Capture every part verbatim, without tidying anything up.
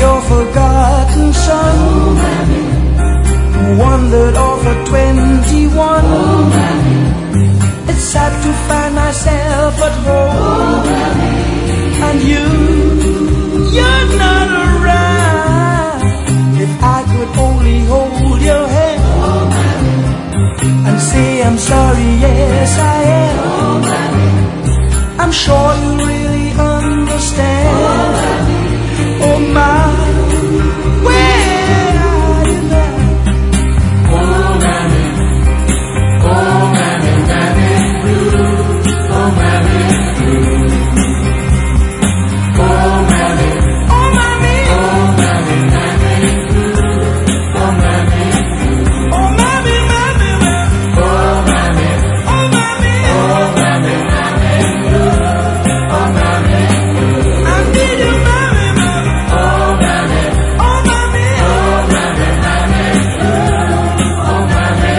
your forgotten son, who wandered off at twenty-one. It's sad to find myself at home, and you, you're not around. If I could only hold your hand and say I'm sorry, yes I am. I'm sure you really understand. Oh my, where are you now? Oh mammy, oh mammy, mammy blue, oh mammy blue. Oh mammy, Oh mammy, oh mammy, mammy blue, oh mammy blue. oh mammy, mammy, mammy, Oh mammy, oh mammy, oh mammy, mammy blue, oh mammy blue. I need you, mammy, mammy, Oh mammy, oh mammy, oh mammy, mammy blue, oh mammy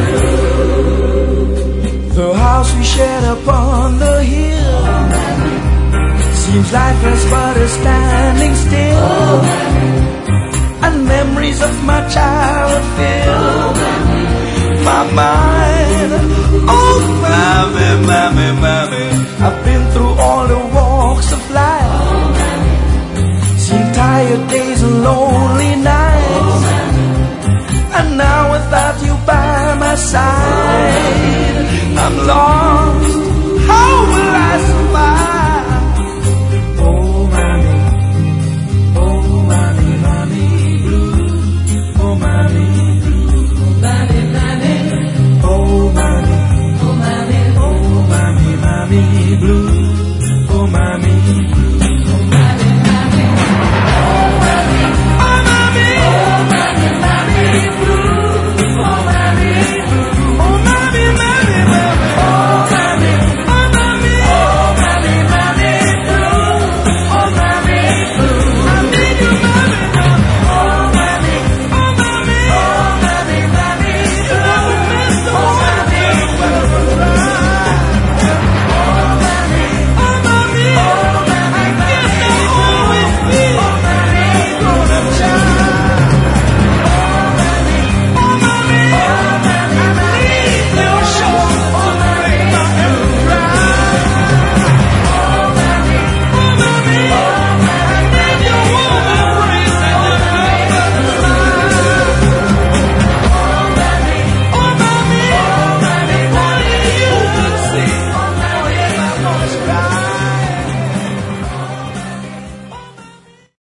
blue. the house we shared upon the hill seems lifeless but is standing still, and memories of my childhood fill my mind. Oh mammy, mammy, mammy, I've been through all the walks of life, seen tired days and lonely nights, and now without you by my side, I'm lost